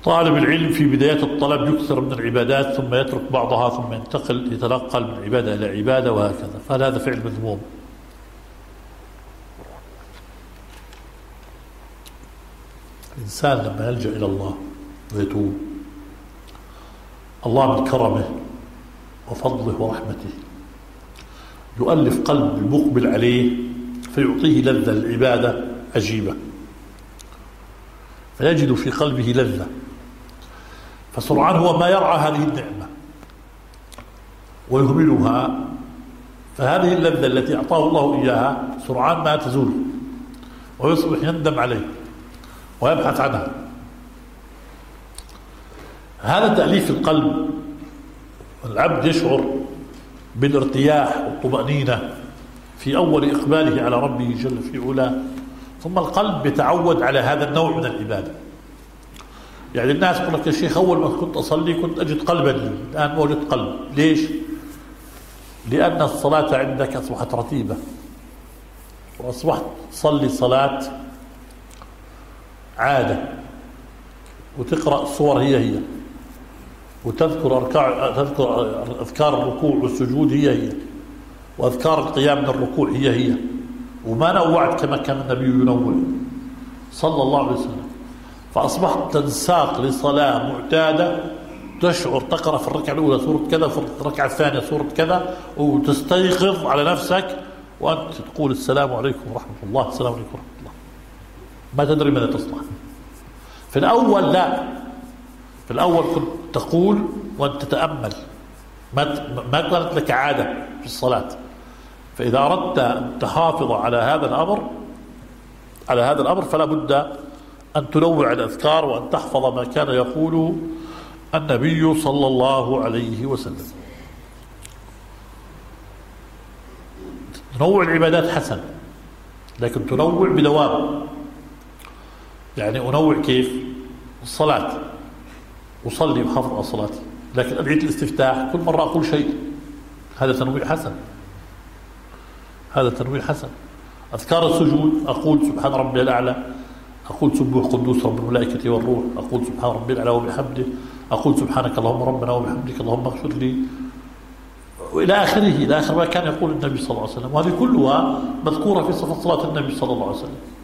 طالب العلم في بداية الطلب يكثر من العبادات ثم يترك بعضها ثم يتنقل من عبادة إلى عبادة وهكذا، فهل هذا فعل مذموم؟ الإنسان لما يلجأ إلى الله ويتوب، الله من كرمه وفضله ورحمته يؤلف قلب المقبل عليه فيعطيه لذة العبادة عجيبة، فيجد في قلبه لذة، فسرعان هو ما يرعى هذه النعمة ويهملها، فهذه اللذة التي أعطاه الله إياها سرعان ما تزول ويصبح يندم عليه ويبحث عنها. هذا تأليف القلب، العبد يشعر بالارتياح والطمأنينة في أول إقباله على ربه جل في علاه، ثم القلب يتعود على هذا النوع من العبادة. يعني الناس يقول لك يا شيخ أول ما كنت أصلي كنت أجد قلبا لي، الآن موجود قلب. ليش؟ لأن الصلاة عندك أصبحت رتيبة، وأصبحت تصلي صلاة عادة، وتقرأ صور هي وتذكر أذكار الركوع والسجود هي وأذكار القيام من الركوع هي، وما نوعت كما كان النبي ينوع صلى الله عليه وسلم. فأصبحت تنساق لصلاة معتادة، تشعر تقرأ في الركعة الأولى سورة كذا، في الركعة الثانية سورة كذا، وتستيقظ على نفسك وأنت تقول السلام عليكم ورحمة الله، السلام عليكم ورحمة الله، ما تدري ماذا تصنع. في الأول لا، في الأول كنت تقول وأنت تتأمل، ما كانت لك عادة في الصلاة. فإذا أردت أن تحافظ على هذا الأمر فلا بد أن تنوع الأذكار وأن تحفظ ما كان يقوله النبي صلى الله عليه وسلم. تنوع العبادات حسن، لكن تنوع بدوام. يعني أنوع كيف؟ الصلاة، أصلي وحافظ على صلاتي، لكن أدعية الاستفتاح كل مرة أقول شيء، هذا تنويع حسن، هذا تنويع حسن. أذكار السجود أقول سبحان ربي الأعلى، أقول سبوح قدوس رب الملائكة والروح، أقول سبحان ربي الأعلى وبحمده، أقول سبحانك اللهم ربنا وبحمدك اللهم اغفر لي، وإلى آخره، إلى آخر ما كان يقول النبي صلى الله عليه وسلم. وهذه كلها مذكورة في صفة صلاة النبي صلى الله عليه وسلم.